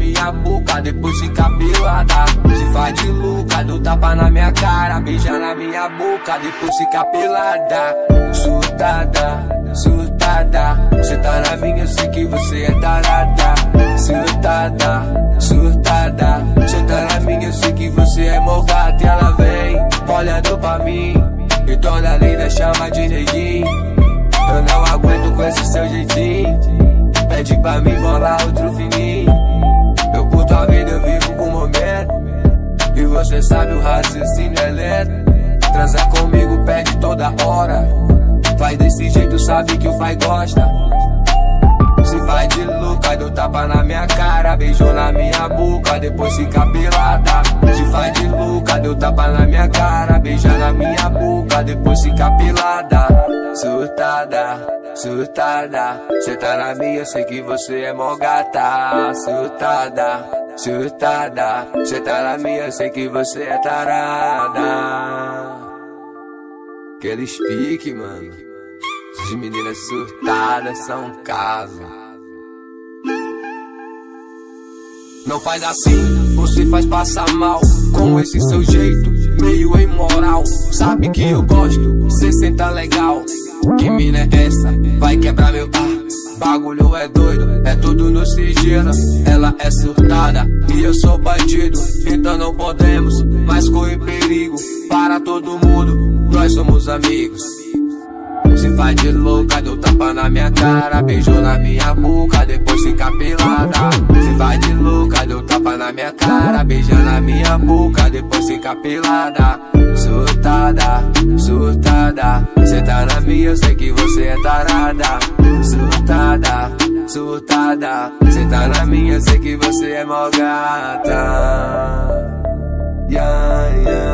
minha boca, depois fica pelada. Se faz de louca, dou tapa na minha cara, beija na minha boca, depois fica pelada. Surtada, surtada, cê tá na minha, eu sei que você é tarada. Surtada, surtada, cê tá na minha, eu sei que você é mó gata. E ela vem olhando pra mim, e toda linda chama de neguinho. Eu não aguento com esse seu jeitinho, pede pra mim bolar outro fininho. Eu curto a vida, eu vivo com o momento, e você sabe o raciocínio é lento. Transa comigo, pede toda hora, faz desse jeito, sabe que o pai gosta. Se faz de louca, dou tapa na minha cara, beijou na minha boca, depois fica pelada. Se faz de louca, deu tapa na minha cara, beija na minha boca, depois fica pelada. Surtada, surtada, cê tá na minha, eu sei que você é mó gata. Surtada, surtada, cê tá na minha, eu sei que você é tarada. Aqueles pique, mano. As meninas surtadas são um caso. Não faz assim, você faz passar mal com esse seu jeito meio imoral. Sabe que eu gosto, cê senta legal. Que mina é essa? Vai quebrar meu bagulho é doido, é tudo no sigilo. Ela é surtada e eu sou bandido, então não podemos mais correr perigo. Para todo mundo, nós somos amigos. Se faz de louca, deu tapa na minha cara, beijou na minha boca, depois fica pelada. Se faz de louca, deu tapa na minha cara, beija na minha boca, depois fica pelada. Surtada, surtada, cê tá na minha, eu sei que você é tarada. Surtada, surtada, cê tá na minha, eu sei que você é mó gata. Yeah, yeah.